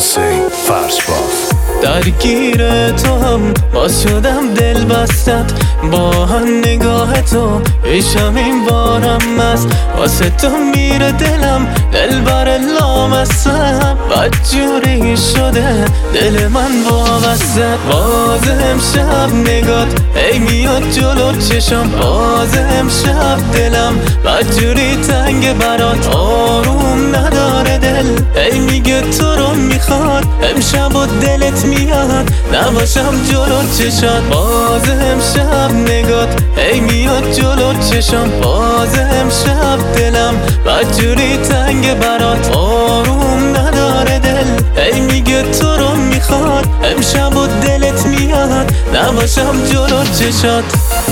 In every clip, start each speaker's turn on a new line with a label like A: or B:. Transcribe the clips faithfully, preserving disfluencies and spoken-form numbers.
A: حسین فرشباف.
B: درگیر تو هم باز شدم دل بستت، با هم نگاه تو پیشم این بارم است، واسه تو میره دلم دل بر لامستم، بدجوری شده دل من وابسته. باز امشب نگات ای میاد جلو چشم، باز امشب دلم بدجوری تنگ برات، آروم نداره دل ای میگه تو رو میخواد، امشب و دلت میاد نباشم جلو چشات. باز امشب نگات ای میاد جلو چشم، باز امشب دلم بدجوری تنگ برات، آروم نداره دل ای میگه تو رو میخواد، امشب و دلت میاد نباشم جلو چشات.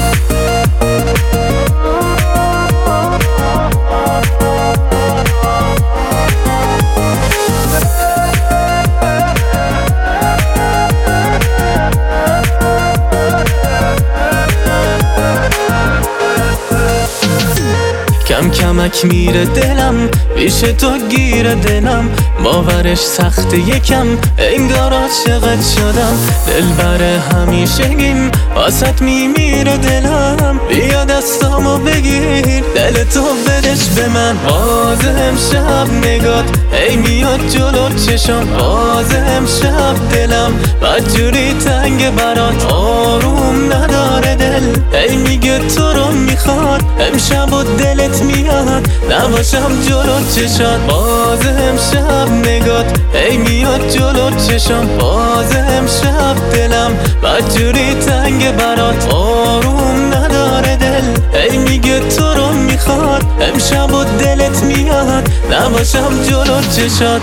B: کم کمک میره دلم پیش تو گیره دلم، باورش سخته یکم انگار عاشقت شدم، دل بره همیشگیم واسط میمیره دلم، بیا دستامو بگیر دل تو بدش به من. باز امشب نگات ای میاد جلو چشم، باز امشب دلم بدجوری تنگ برات، آروم نداره دل ای میگه تو رو میخواد، امشب و دلت میاد نباشم جلو چشات. باز امشب نگات ای میاد جلو چشم، باز امشب دلم بدجوری تنگ برات، آروم نداره دل ای میگه تو رو میخواد، امشب و دلت میاد نباشم جلو چشات.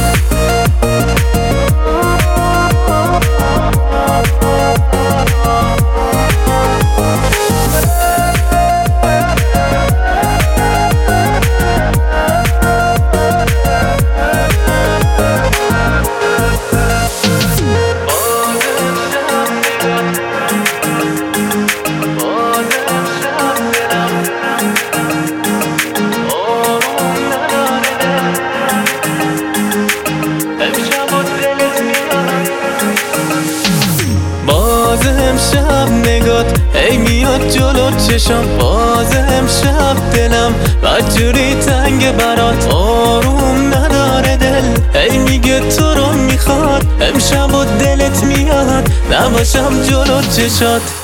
B: باز امشب نگات ای میاد جلو چشم، باز امشب دلم بدجوری تنگ برات، آروم نداره دل ای میگه تو رو میخواد، امشب و دلت میاد نباشم جلو چشات.